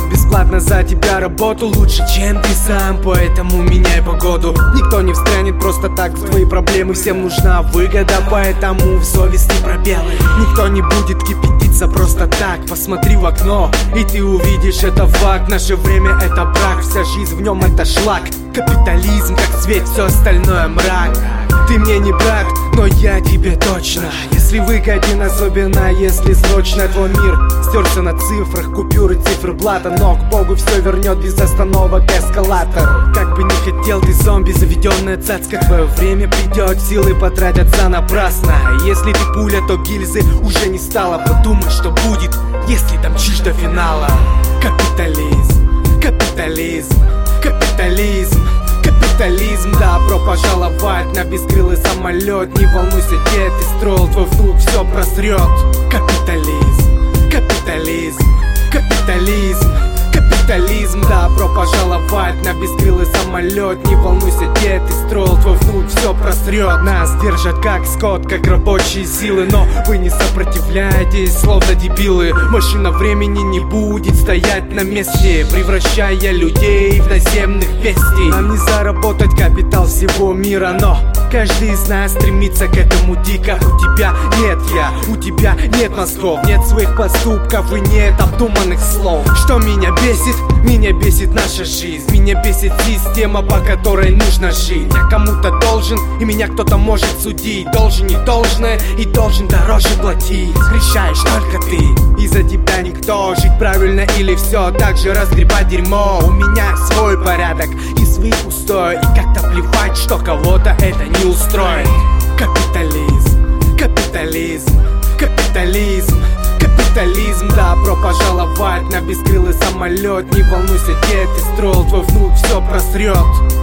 бесплатно за тебя работу лучше, чем ты сам, поэтому меняй погоду. Никто не встрянет просто так в твои проблемы, всем нужна выгода, поэтому в совести пробелы. Никто не будет кипятиться просто так. Посмотри в окно, и ты увидишь, это факт. Наше время — это брак, вся жизнь в нем — это шлак. Капитализм как цвет, все остальное мрак. Ты мне не брат, но я тебе точно. Если выгоден, особенно если срочно. Твой мир стерся на цифрах, купюры, циферблата. Но к Богу все вернет без остановок эскалатор. Как бы не хотел ты, зомби, заведенная цацка, твое время придет, силы потратятся напрасно. Если ты пуля, то гильзы уже не стало. Подумай, что будет, если домчишь до финала. Капитализм, капитализм, капитализм, капитализм. Добро пожаловать на бескрылый самолет. Не волнуйся, дед, ты строил, твой внук все просрет. Капитализм, капитализм, капитализм, капитализм. Добро пожаловать на бескрылый самолет. Не волнуйся, дед, ты строил, твой внук все просрет. Нас держат как скот, как рабочие силы, но вы не сопротивляетесь, словно дебилы. Машина времени не будет стоять на месте, превращая людей в наземных бестий. Нам не заработать капитал всего мира, но каждый из нас стремится к этому дико. У тебя нет я, у тебя нет мозгов, нет своих поступков и нет обдуманных слов. Что меня бесит? Меня бесит наша жизнь. Меня бесит система, по которой нужно жить. Я кому-то должен, и меня кто-то может судить. Должен не должное, и должен дороже платить. Решаешь только ты, и за тебя никто. Жить правильно или все так же разгребать дерьмо. У меня свой порядок и свои устой, и как-то плевать, что кого-то это не устроит. Капитализм, капитализм, капитализм, капитализм. Добро пожаловать на бескрылый самолет. Не волнуйся, дед, ты строил, твой внук все просрет.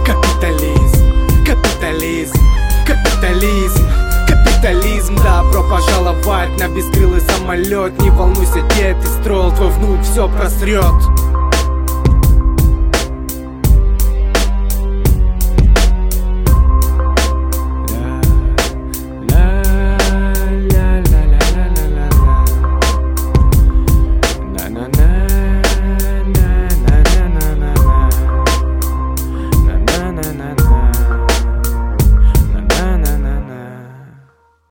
Капитализм, капитализм, капитализм, капитализм. Добро пожаловать на бескрылый самолет. Не волнуйся, дед, ты строил, твой внук все просрет.